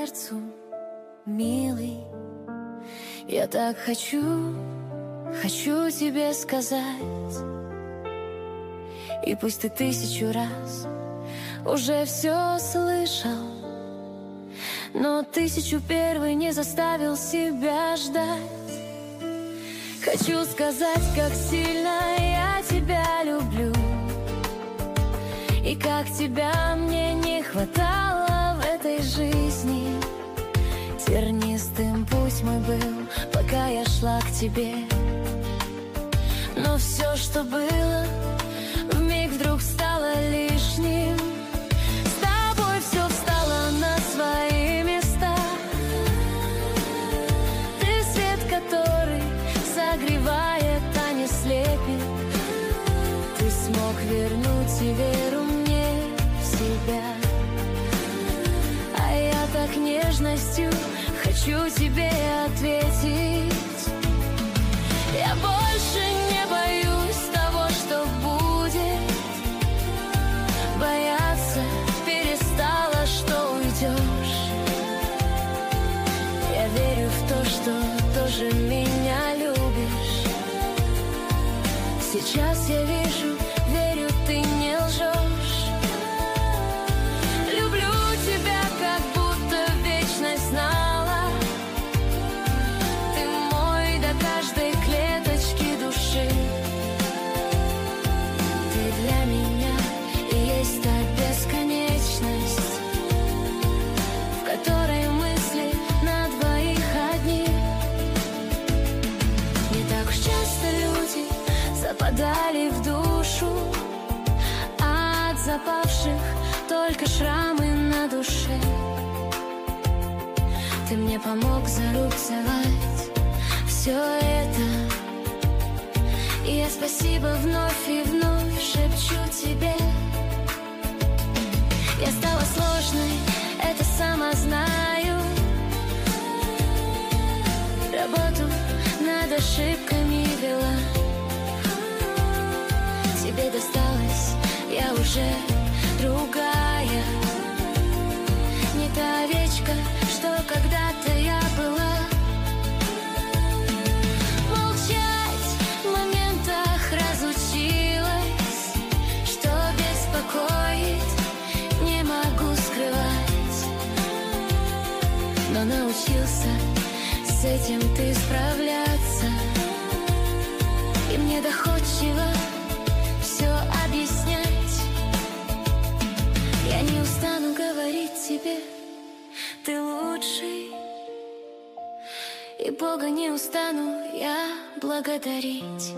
сердцу, милый. Я так хочу тебе сказать. И пусть ты 1000 раз уже все слышал, но 1001 не заставил себя ждать. Хочу сказать, как сильно я тебя люблю, и как тебя мне не хватало в этой жизни. Тернистым путь мой был, пока я шла к тебе, но все, что было, вмиг вдруг стало лишним. С тобой все встало на свои места. Ты свет, который согревает, а не слепит. Ты смог вернуть и веру мне в себя. А я так нежностью хочу тебе ответить. Я больше не боюсь того, что будет. Бояться перестала, что уйдешь. Я верю в то, что тоже меня любишь. Сейчас я вижу, верю, ты не лжешь. Люблю тебя, как будто вечность знала. Ты мой до каждой клеточки души. Ты для меня и есть та бесконечность, в которой мысли на двоих одни. Не так уж часто люди западали в душу, а от запавших только шрамы на душе. Ты мне помог зарубцевать все это, и я спасибо вновь и вновь шепчу тебе. Я стала сложной, это сама знаю. Работу над ошибками вела. Тебе досталось, я уже другая. Не та овечка, что когда-то я была. Молчать в моментах разучилась, что беспокоит, не могу скрывать. Но научился с этим ты справляться, и мне доходчиво все объяснять. Я не устану говорить тебе, ты лучший, и Бога не устану я благодарить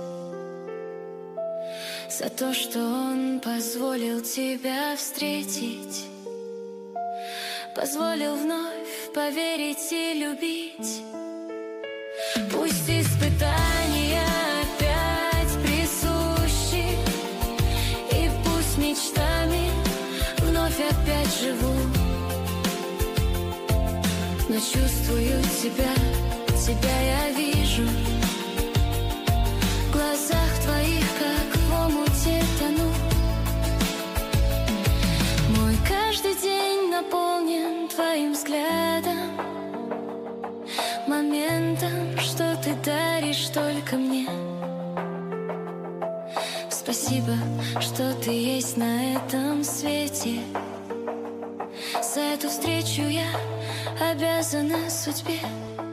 за то, что Он позволил тебя встретить, позволил вновь поверить и любить. Пусть испытания опять присущи, и пусть мечтами вновь опять живу, но чувствую тебя я вижу. В глазах твоих, как в омуте тону. Мой каждый день наполнен твоим взглядом, моментом, что ты даришь только мне. Спасибо, что ты есть на этом свете. За эту встречу я обязана судьбе.